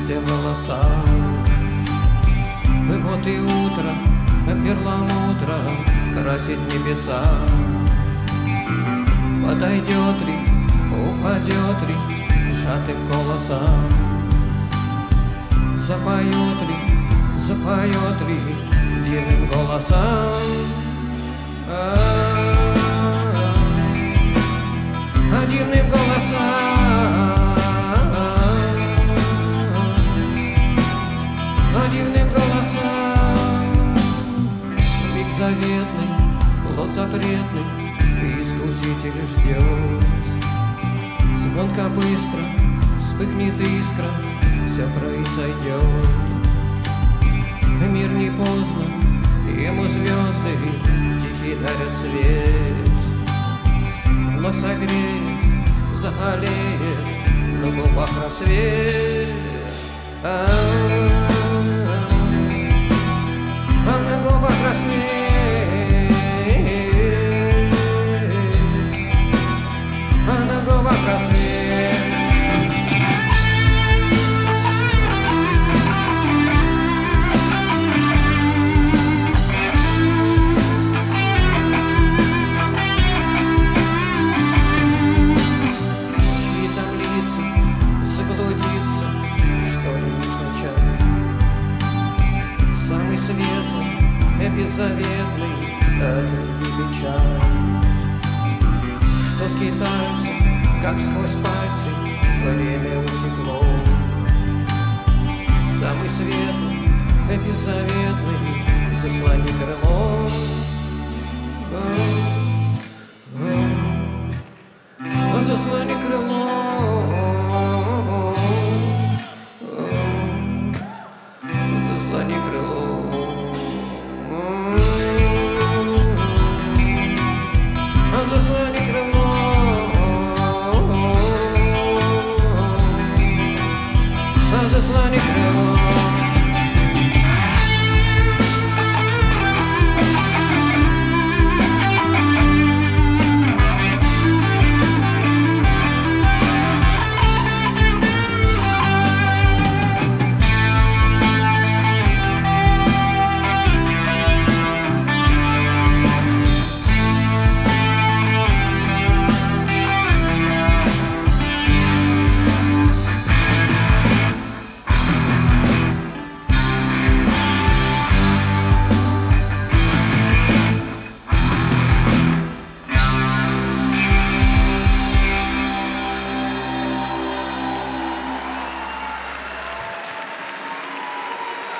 листья в волосах. И вот и утро, перламутром красит небеса. Подойдет ли, упадет ли сжатым голосом? Запоет ли дивным голосом? Дивным голосом, дивным голосом. Миг заветный, плод запретный, искуситель ждет. Звонко быстро вспыхнет искра, все произойдет. Мир не поздно, ему звезды тихий дарят свет. Но согреет, заолеет на губах рассвет. А на губах рассвет, а на губах рассвет. Беззаветный от любви печаль, что скитаются, как сквозь пальцы, время утекло. Самый светлый, беззаветный, заслони крылом.